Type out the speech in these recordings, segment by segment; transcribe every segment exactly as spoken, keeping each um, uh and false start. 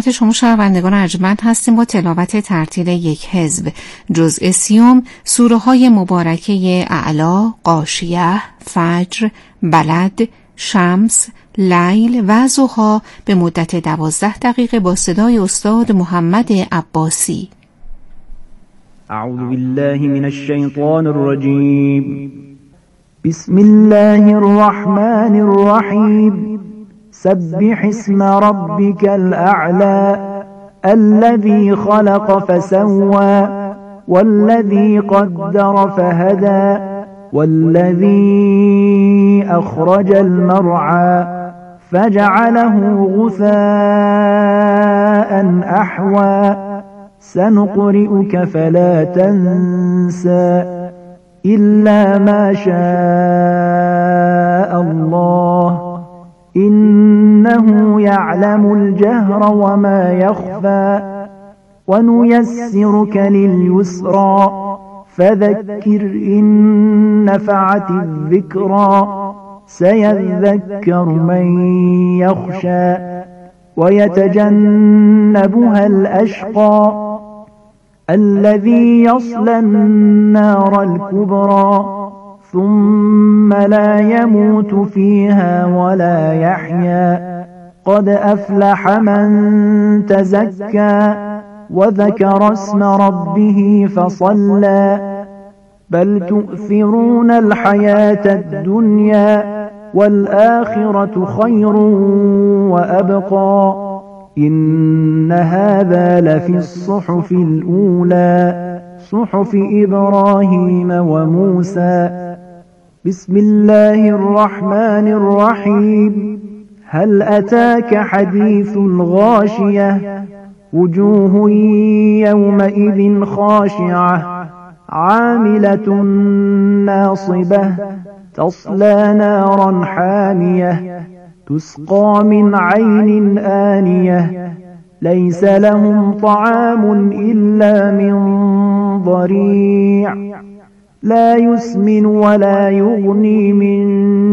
شما شنوندگان ارجمند هستیم با تلاوت ترتیل یک حزب. جزء سیوم سوره های مبارکه اعلی، غاشیه، فجر، بلد، شمس، لیل و ضحی به مدت دوازده دقیقه با صدای استاد محمد عباسی. اعوذ بالله من الشیطان الرجیم. بسم الله الرحمن الرحیم. سبح اسم ربك الأعلى الذي خلق فسوى والذي قدر فهدى والذي أخرج المرعى فجعله غثاء أحوى سنقرئك فلا تنسى إلا ما شاء الله إنه يعلم الجهر وما يخفى ونيسرك لليسرى فذكر إن نفعت الذكرى سيذكر من يخشى ويتجنبها الأشقى الذي يصلى النار الكبرى ثم لا يموت فيها ولا يحيا قد أفلح من تزكى وذكر اسم ربه فصلى بل تؤثرون الحياة الدنيا والآخرة خير وأبقى إن هذا لفي الصحف الأولى صحف إبراهيم وموسى. بسم الله الرحمن الرحيم. هل أتاك حديث الغاشية وجوه يومئذ خاشعة عاملة ناصبة تصلى نارا حامية تسقى من عين آنية ليس لهم طعام إلا من ضريع لا يسمن ولا يغني من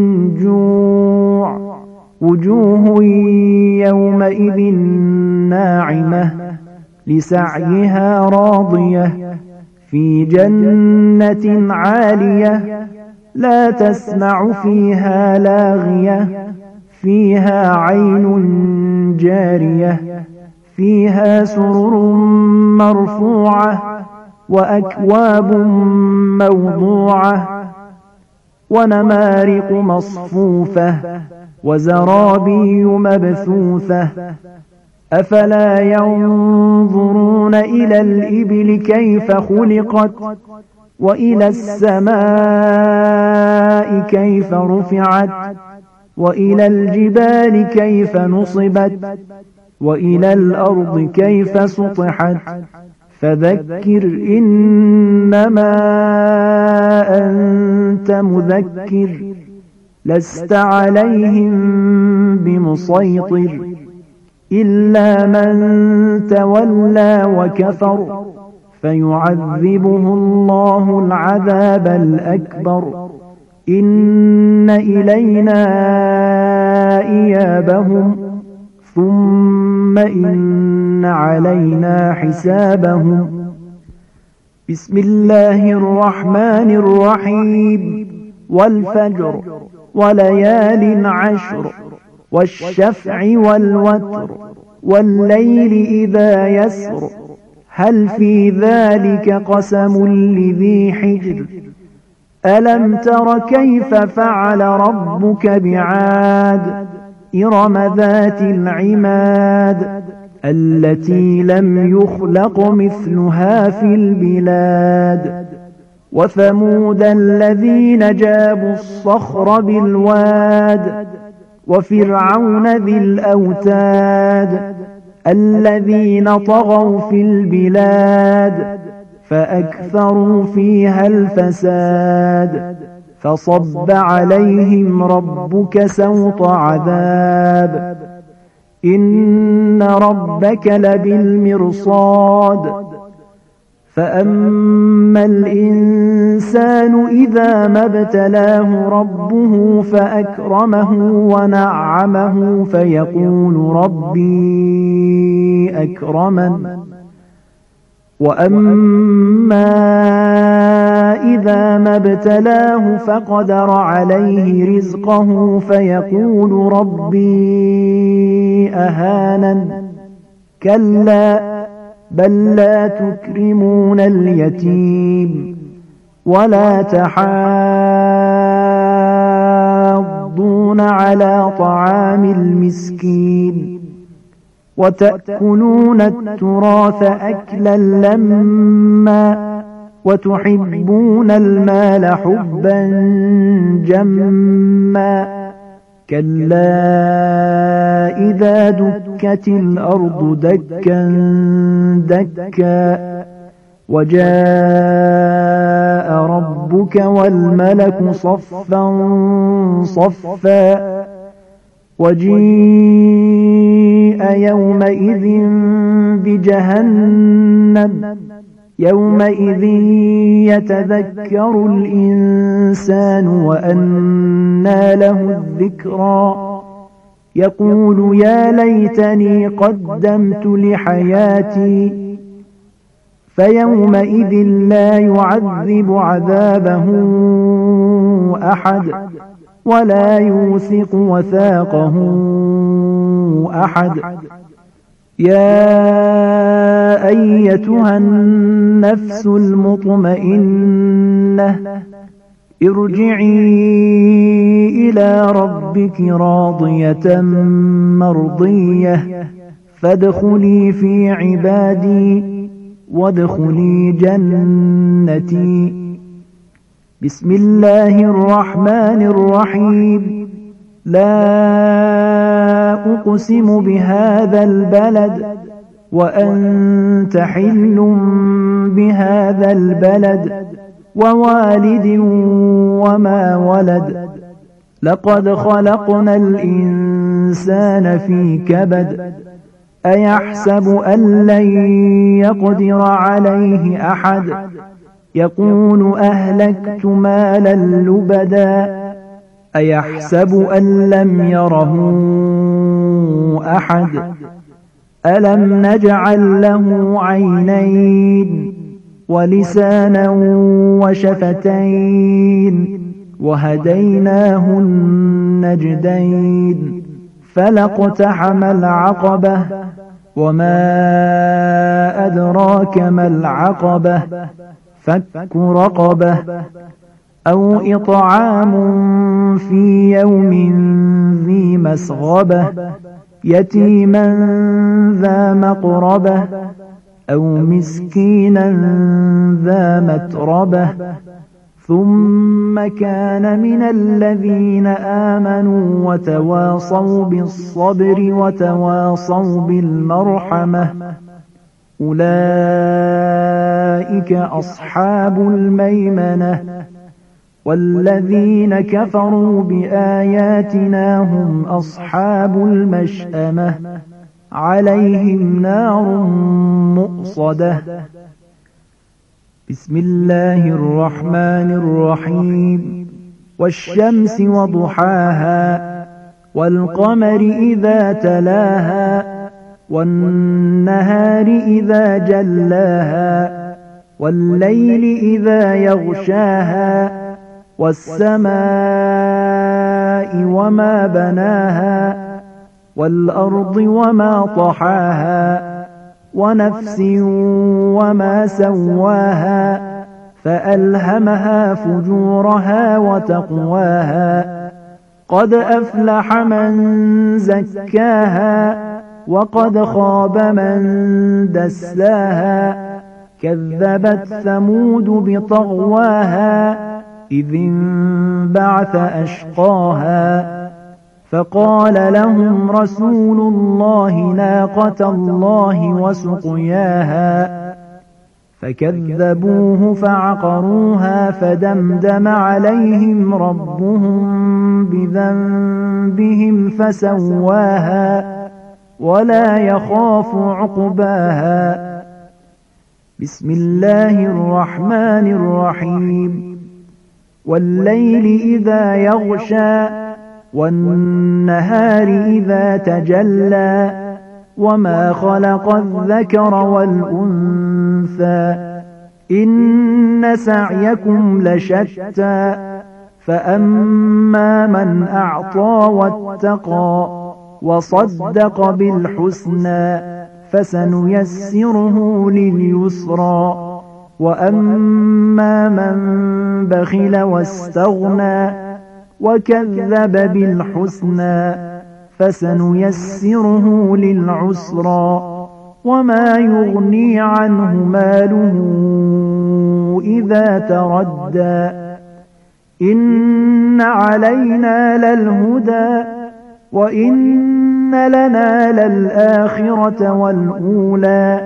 جوع وجوه يومئذ ناعمة لسعيها راضية في جنة عالية لا تسمع فيها لاغية فيها عين جارية فيها سرر مرفوعة وأكواب موضوعة ونمارق مصفوفة وزرابي مبثوثة أفلا ينظرون إلى الإبل كيف خلقت وإلى السماء كيف رفعت وإلى الجبال كيف نصبت وإلى الأرض كيف سطحت فذكر إنما أنت مذكر لست عليهم بمسيطر إلا من تولى وكفر فيعذبه الله العذاب الأكبر إن إلينا إيابهم ثم إن علينا حسابهم. بسم الله الرحمن الرحيم. والفجر وليال عشر والشفع والوتر والليل إذا يسر هل في ذلك قسم لذي حجر ألم تر كيف فعل ربك بعاد إرم ذات العماد التي لم يخلق مثلها في البلاد وثمود الذين جابوا الصخر بالواد وفرعون ذي الأوتاد الذين طغوا في البلاد فأكثروا فيها الفساد فصب عليهم ربك سوط عذاب إن ربك لبالمرصاد فأما الإنسان إذا ما ابتلاه ربه فأكرمه ونعمه فيقول ربي أكرمن وأما إذا ما ابتلاه فقدر عليه رزقه فيقول ربي أهانن كلا بل لا تكرمون اليتيم ولا تحاضون على طعام المسكين وتأكلون التراث أكلا لما وتحبون المال حبا جما كلا إذا دكت الأرض دكا دكا وجاء ربك والملك صفا صفا وجيء يومئذ بجهنم يومئذ يتذكر الإنسان وأنى له الذكرى يقول يا ليتني قدمت لحياتي فيومئذ لا يعذب عذابه أحد ولا يوثق وثاقه أحد يا أيتها النفس المطمئنة ارجعي إلى ربك راضية مرضية فادخلي في عبادي وادخلي جنتي بسم الله الرحمن الرحيم لا أقسم بهذا البلد وأنت حل بهذا البلد ووالد وما ولد لقد خلقنا الإنسان في كبد أيحسب أن لن يقدر عليه أحد يقول أهلكت مالا لبدا أيحسب أن لم يره أحد ألم نجعل له عينين ولسانا وشفتين وهديناه النجدين فلاقتحم العقبة وما أدراك ما العقبة فك رقبة أو إطعام في يوم ذي مسغبة يتيما ذا مقربة أو مسكينا ذا متربة ثم كان من الذين آمنوا وتواصوا بالصبر وتواصوا بالمرحمة أولئك أصحاب الميمنة والذين كفروا بآياتنا هم أصحاب المشأمة عليهم نار مؤصدة بسم الله الرحمن الرحيم والشمس وضحاها والقمر إذا تلاها والنهار إذا جلاها والليل إذا يغشاها والسماء وما بناها والأرض وما طحاها ونفس وما سواها فألهمها فجورها وتقواها قد أفلح من زكاها وقد خاب من دساها كذبت ثمود بطغواها إذ انبعث أشقاها فقال لهم رسول الله ناقة الله وسقياها فكذبوه فعقروها فدمدم عليهم ربهم بذنبهم فسواها ولا يخاف عقباها بسم الله الرحمن الرحيم والليل إذا يغشى والنهار إذا تجلى وما خلق الذكر والأنثى إن سعيكم لشتى فأما من أعطى واتقى وصدق بالحسنى فسنيسره لليسرى وأما من بخل واستغنى وكذب بالحسنى فسنيسره للعسرى وما يغني عنه ماله إذا تردى إن علينا للهدى وإن لنا للآخرة والأولى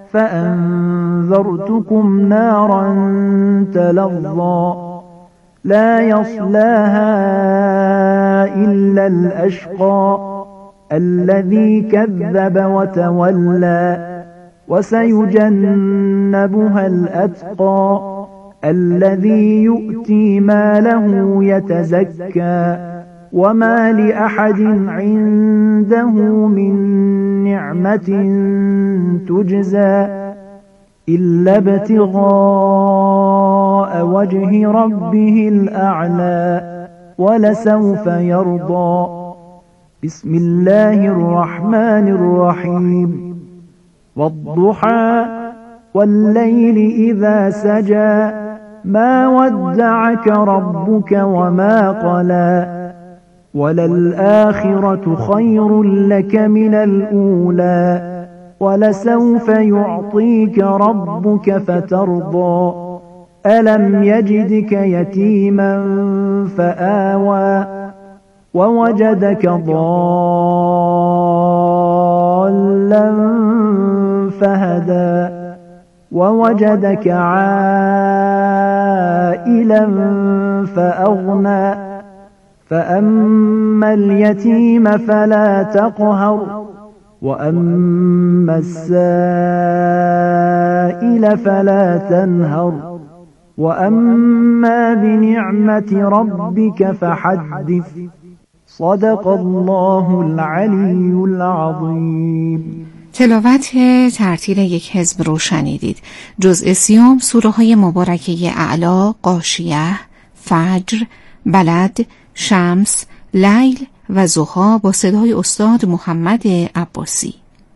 فأنذرتكم نارا تلظى لا يصلاها إلا الأشقى الذي كذب وتولى وسيجنبها الأتقى الذي يؤتي ماله يتزكى وما لأحد عنده من نعمة تجزى إلا ابتغاء وجه ربه الأعلى ولسوف يرضى بسم الله الرحمن الرحيم والضحى والليل إذا سجى ما ودعك ربك وما قلى وللآخرة خير لك من الأولى ولسوف يعطيك ربك فترضى ألم يجدك يتيما فآوى ووجدك ضالا فهدى ووجدك عائلا فأغنى فأما اليتيم فلا تقهر وأما السائل فلا تنهر وأما بنعمة ربك فحدث صدق الله العلی العظیم. تلاوت ترتیل یک حزب رو شنیدید. جزء سیوم سوره های مبارکه اعلی، غاشیه، فجر، بلد، شمس، لیل و ضحی با صدای استاد محمد عباسی.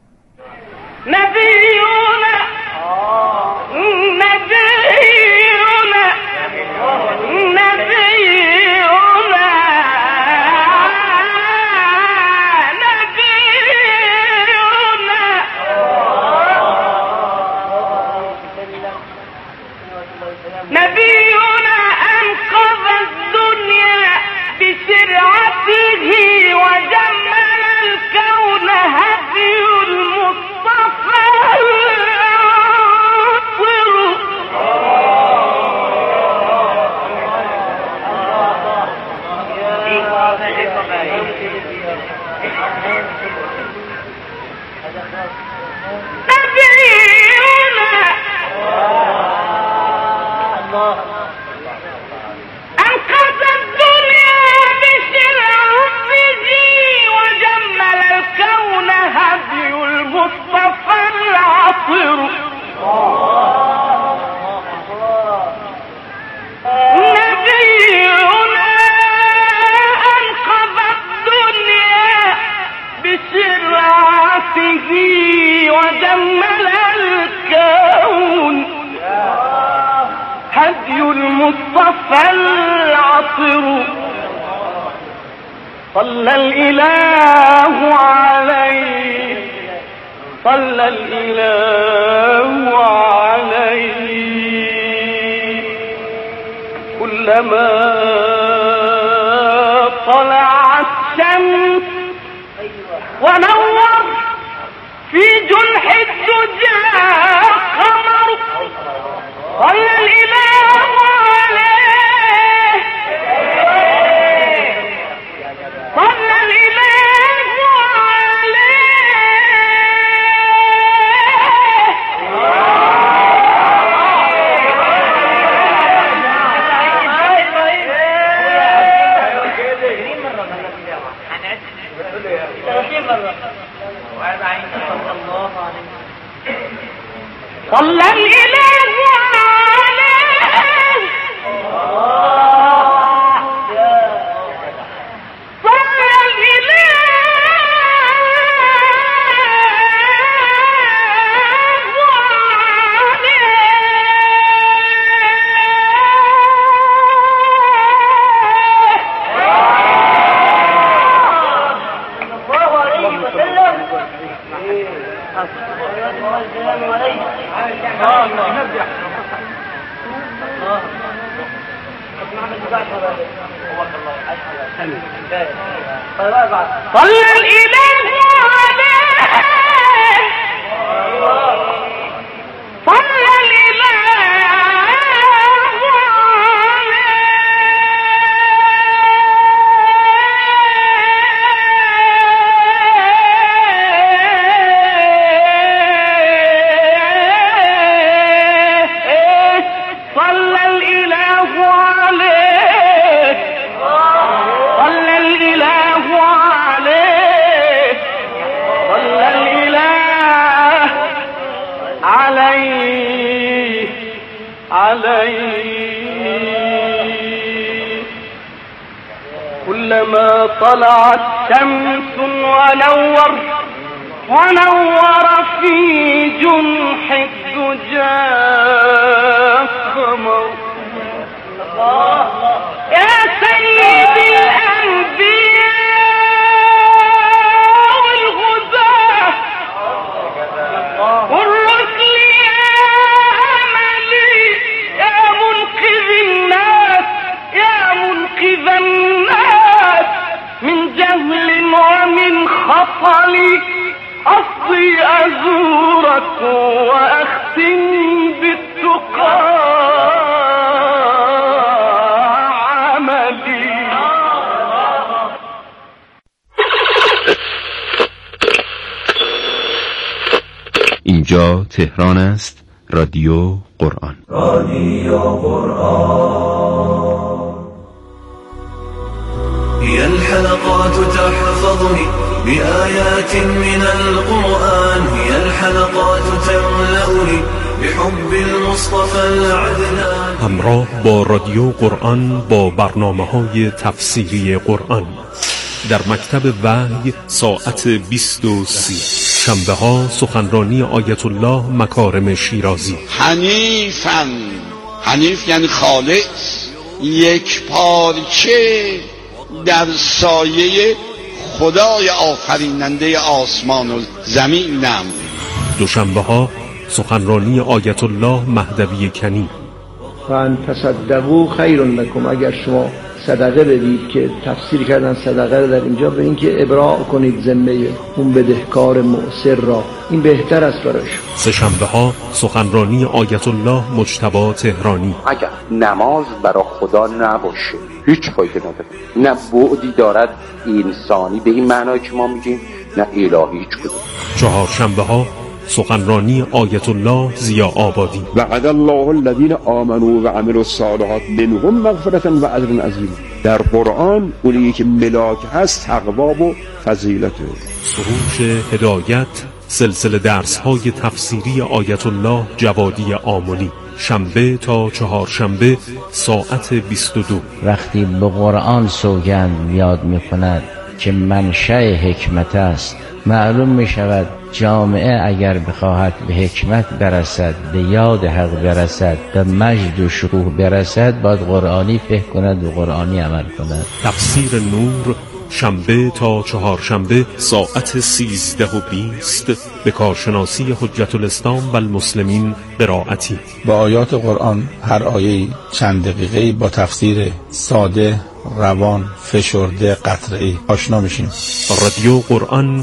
صلى الإله عليه صلى الإله عليه كلما طلعت الشمس ونور في جنح الدجى قمر صلى الإله عليه صلى الإله عليه صلى الإله عليه صلى صلى الإله عليه صلى الإله كلما طلعت شمس ونور ونور في جنح الدجى قمر يا سيد الأنبياء والغداة والرسل يا أملي يا منقذ الناس يا منقذ الناس من جهل ومن خطل أصلي أزورك وأختم بالتقى عملي. اینجا تهران است. رادیو قرآن. رادیو قرآن. هي الحلقات تحفظني بآيات من القرآن، هي الحلقات تملأني بحب المصطفى العدنان. همراه با رادیو قرآن با برنامه‌های تفسیری قرآن در مکتب وحی ساعت بیست و سی. شنبه ها سخنرانی آیت الله مکارم شیرازی. حنیفاً، حنیف یعنی خالص، یک پارچه در سایه خدای آفریننده آسمان و زمینم. دوشنبه ها سخنرانی آیت الله مهدوی کنی. فان تصدقوا خیر لکم، اگر شما صدقه بدید که تفسیر کردن صدقه در اینجا به این که ابراء کنید ذمه اون بدهکار معسر را، این بهتر است برای شما. سه شنبه ها سخنرانی آیت الله مجتبی تهرانی. اگر نماز برای خدا نباشه هیچ فایده نداره، نه بعدی دارد انسانی به این معنای که ما میگیم، نه الهی هیچ کدوم. چهار شنبه ها سخنرانی آیت الله ضیا آبادی. وعد الله الذين آمنوا وعملوا الصالحات منهم مغفرة و اجر عظیم. در قرآن اونی که ملاک هست تقوا و فضیلت. سروش هدایت، سلسله درس های تفسیری آیت الله جوادی آملی، شنبه تا چهارشنبه ساعت بیست و دو. وقتی به قرآن سوگند یاد می‌کند که منشأ حکمت است، معلوم می شود جامعه اگر بخواهد به حکمت برسد، به یاد حق برسد، به مجد و شکوه برسد، باید قرآنی فهم کند و قرآنی عمل کند. تفسیر نور، شنبه تا چهارشنبه ساعت سیزده و بیست به کارشناسی حجت الاسلام و المسلمین قرائتی. با آیات قرآن هر آیه چند دقیقه با تفسیر ساده، روان، فشرده، قطعی آشنا میشیم. رادیو قرآن،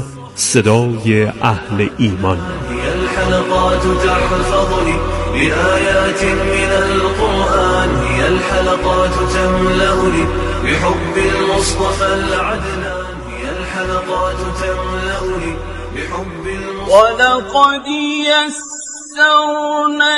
صدای اهل ایمان. هي الحلقات تحفظني بآيات من القرآن، هي الحلقات تملأني بحب المصطفى العدنان، هي الحلقات تملأني بحب المصطفى. ولقد يسرنا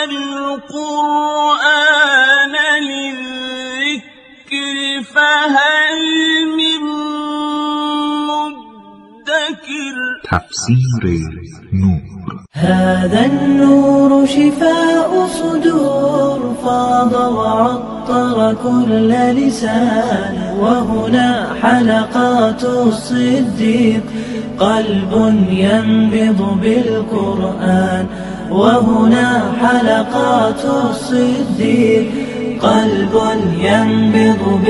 القرآن للذكر فهل من مدكر. تفسیر نور. هذا النور شفاء صدور فاض وعطر كل لسان وهنا حلقات الصديق قلب ينبض بالقرآن وهنا حلقات الصديق قلب ينبض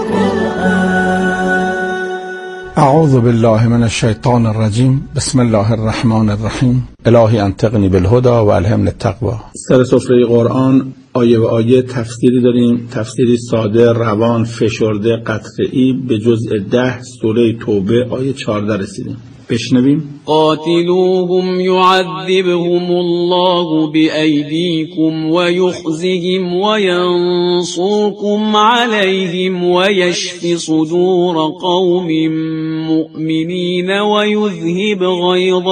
بالقرآن. اعوذ بالله من الشیطان الرجیم. بسم الله الرحمن الرحیم. الهی انطقنی بالهدى و الهمنی التقوی. سر سفره قرآن آیه به آیه تفسیری داریم، تفسیری ساده، روان، فشرده، قطعی به جزء ده سوره توبه آیه چهارده رسیدیم. بشنویم. قاتلوهم يعذبهم الله بأيديكم ويخزهم وينصركم عليهم ويشف صدور قوم مؤمنين ويذهب غيظ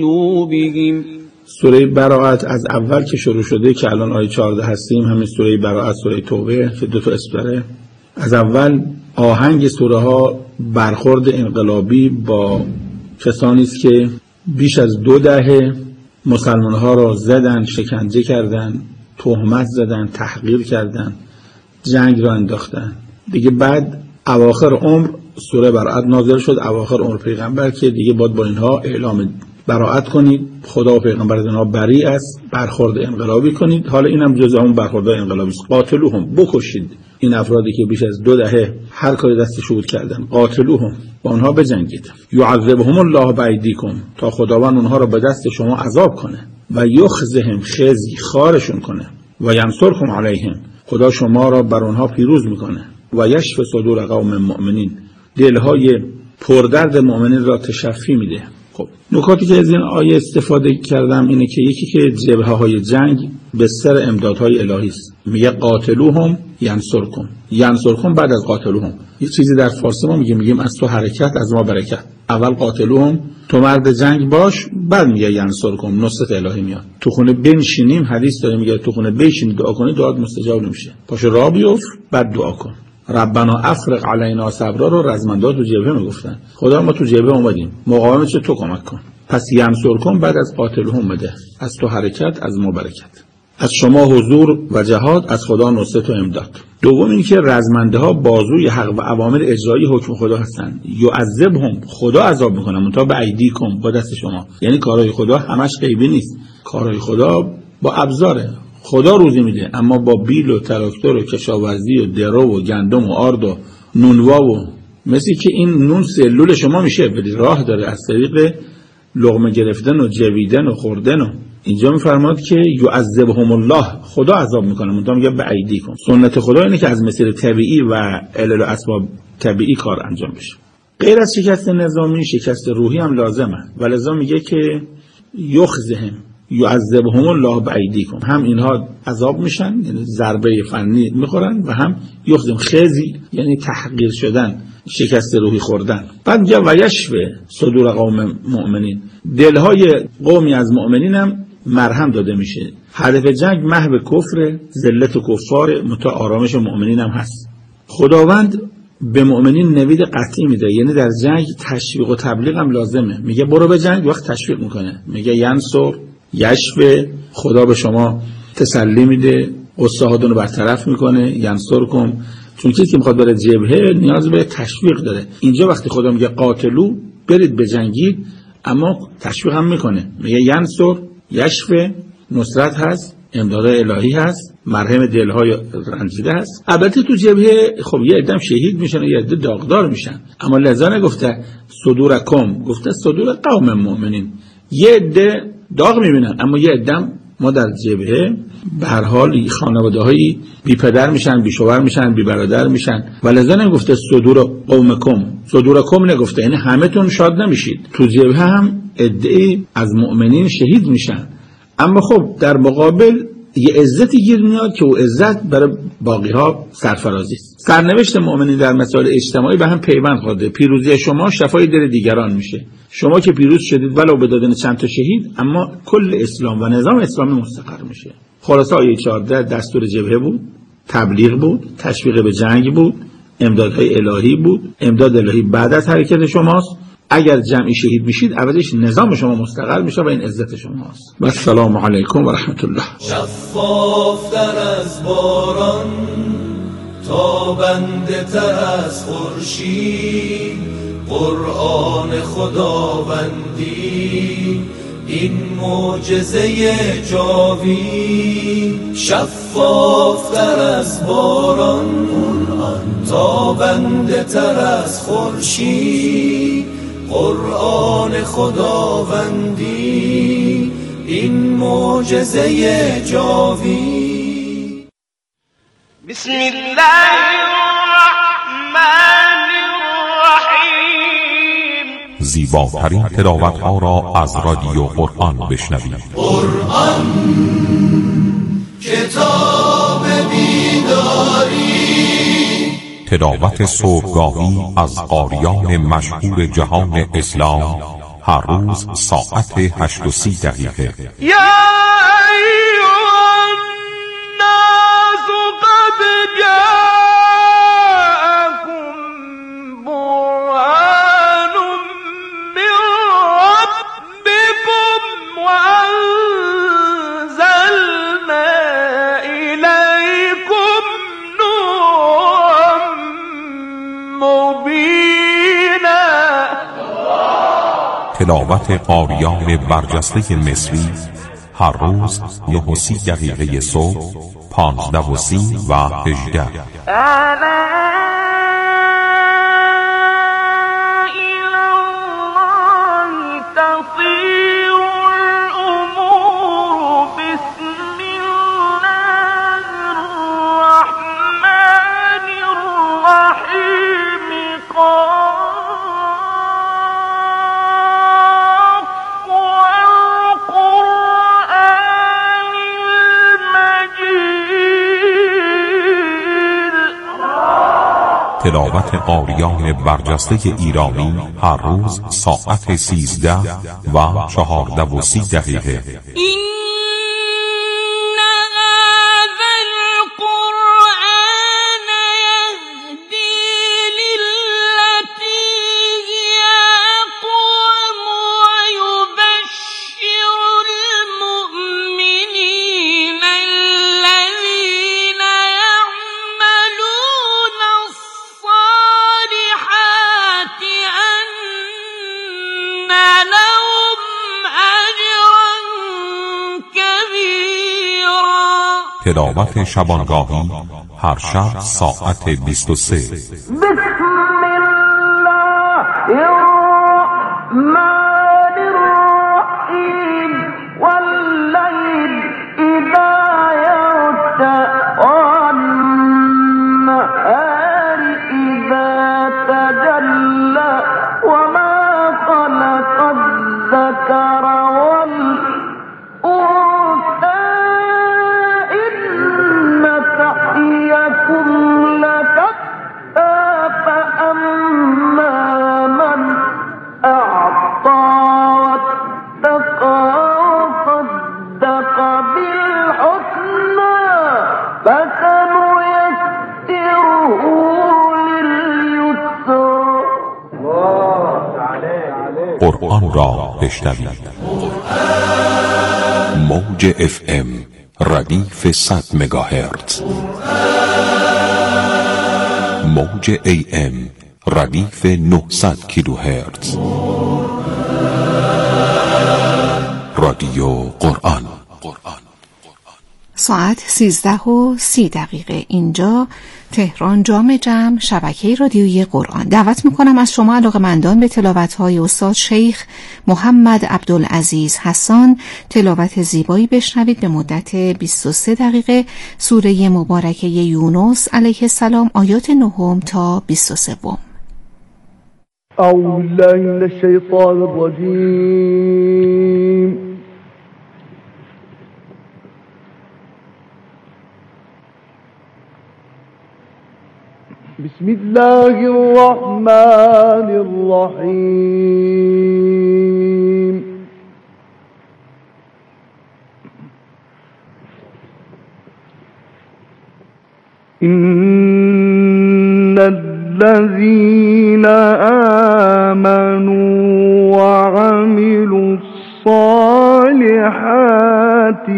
قلوبهم. سوره براءت از اول که شروع شده که الان آیه چهارده هستیم، همین سوره براءت، سوره توبه که دو تا اسم داره. از اول آهنگ سوره ها برخورد انقلابی با کسانی است که بیش از دو دهه مسلمان ها را زدن، شکنجه کردن، تهمت زدن، تحقیر کردن، جنگ را انداختن. دیگه بعد اواخر عمر سوره براءت نازل شد، اواخر عمر پیغمبر، که دیگه باید با اینها اعلام براءت کنید، خدا و پیغمبر از اینها بری است، برخورد انقلابی کنید. حالا اینم جزء اون برخورد انقلابی است. قاتلوهم، بکشید این افرادی که بیش از دو دهه هر کاری دستش بود کردن. قاتلوهم، با اونها بجنگید. یعذبهم الله بایدیکم، تا خداوند اونها را به دست شما عذاب کنه. و یخزهم، خزی، خارشون کنه. و ینصرکم علیهم، خدا شما را بر اونها پیروز میکنه. و یشف صدور قوم مؤمنین، دلهای پردرد مؤمنین را تشفی میده. خب نکاتی که از این آیه استفاده کردم اینه که یکی که جبهه های جنگ بستر امدادهای الهی است. میگه قاتلوهم ینصرکم، ینصرکم بعد از قاتلوهم. یه چیزی در فارسی ما میگیم میگیم از تو حرکت از ما برکت. اول قاتلوهم، تو مرد جنگ باش، بعد میگه ینصرکم، نصرت الهی میاد. تو خونه بنشینیم، حدیث داره میگه تو خونه بشین دعا کنی دعات مستجاب نمیشه. پاشو راه بیفت بعد دعا کن. ربنا افرغ علینا صبرا رو رزمندات تو جبهه میگفتن. خدا ما تو جبهه اومدیم، مقاومت چه تو کمک کن. پس ینصرکم بعد از قاتلهم بده، از تو حرکت از ما برکت. از شما حضور و جهاد، از خدا نصرت و امداد. دوم این که رزمنده ها بازوی حق و اوامر اجرایی حکم خدا هستن. یعذبهم، خدا عذاب میکنه، منتها به ایدیکم، با دست شما. یعنی کارهای خدا همش غیبی نیست، کارهای خدا با ابزاره. خدا روزی میده، اما با بیل و تراکتور و کشاورزی و درو و گندم و آرد و نونوا و مثل که این نون سلول شما میشه، ولی راه داره از طریق لقمه گرفتن و جویدن و خوردن. و اینجا میفرماد که یعذبهم الله، خدا عذاب میکنه، منتها میگه به ایدیکم. سنت خدا اینه که از مسیر طبیعی و علل و اسباب طبیعی کار انجام بشه. غیر از شکست نظامی، شکست روحی هم لازمه، ولذا میگه که یخزهم یعذبهم الله بایدیکم، هم اینها عذاب میشن، یعنی ضربه فنی میخورن، و هم یخزم، خزی یعنی تحقیر شدن، شکست روحی خوردن. بعد میگه و یشف صدور قوم مؤمنین، دلهای قومی از مؤمنین هم مرهم داده میشه. هدف جنگ محو کفر، ذلت و کفار، متى آرامش مؤمنین هم هست. خداوند به مؤمنین نوید قطعی میده، یعنی در جنگ تشویق و تبلیغ هم لازمه. میگه برو به جنگ، وقت تشویق میکنه، میگه ینصر، یشف، خدا به شما تسلی میده، قصه‌هاتون رو برطرف میکنه. ینصرکم، چون کسی که میخواد بره جبهه نیاز به تشویق داره. اینجا وقتی خدا میگه قاتلو، برید به جنگید، اما تشویق هم میکنه، میگه ینصر، یشف، نصرت هست، امداد الهی هست، مرهم دلهای رنجیده هست. البته تو جبهه خب یه عده شهید میشن، یه عده داغدار میشن، اما لذا نگفته صدورکم، گفته صدور قوم مؤمنین. یه عده داغ میبینن، اما یه عده ما در جبهه به هر حال خانواده‌هایی بی پدر میشن، بی شوهر میشن، بی برادر میشن، ولذا نگفته صدور قومکم، صدورکم نگفته، یعنی همه تون شاد نمیشید. تو جبهه هم عده‌ای از مؤمنین شهید میشن، اما خب در مقابل یه عزتی گیر میاد که او عزت برای باقی ها سرفرازی است. سرنوشت مؤمنین در مسائل اجتماعی به هم پیوند خورده. پیروزی شما شفای دل دیگران میشه. شما که پیروز شدید ولو به دادن چند تا شهید، اما کل اسلام و نظام اسلامی مستقر میشه. خلاصه آیه چهارده دستور جبهه بود، تبلیغ بود، تشویق به جنگ بود، امدادهای الهی بود. امداد الهی بعد از حرکت شماست، اگر جمعی شهید میشید عوضش نظام شما مستقر میشه و این عزت شماست. و السلام علیکم و رحمت الله. شفافتر از باران، تابنده تر از خورشید، قرآن خداوندی این معجزه جاوید. شفافتر از باران، تابنده تر از خورشید، قرآن خداوندی این معجزه جاوید. بسم الله الرحمن الرحیم. زیباترین تلاوت ها را از رادیو قرآن بشنوید. قرآن کتاب بیداری، تلاوت صبحگاهی از قاریان مشهور جهان اسلام، هر روز ساعت هشت و سی دقیقه. یا ایها الناس قد جاءکم برهان من ربکم و انزلنا الیکم نورا مبینا. تلاوت قاریان برجسته مصری هر روز نه و سی دقیقه صبح، پانزده و سی و هجده. تلاوت قاریان برجسته ایرانی هر روز ساعت سیزده و چهارده و سی دقیقه. تلاوت شبانگاهی هر شب ساعت بیست و سه. بسم الله الرحمن الرحیم. واللیل اذا یغشی والنهار اذا تجلی وما خلق الذکر قرآن را بشنوید. موج اف ام ردیف صد مگاهرتز، موج ای ام ردیف نهصد کیلوهرتز. رادیو قرآن. ساعت سیزده و سی دقیقه اینجا تهران جام جم، شبکه رادیویی قرآن. دعوت میکنم از شما علاقه‌مندان به تلاوت‌های استاد شیخ محمد عبدالعزیز حسان تلاوت زیبایی بشنوید به مدت بیست و سه دقیقه سوره مبارکه یونس علیه السلام آیات نهم تا بیست و سه. اعوذ بالله من الشیطان الرجیم. بسم الله الرحمن الرحیم. إن الذين آمنوا وعملوا الصالحات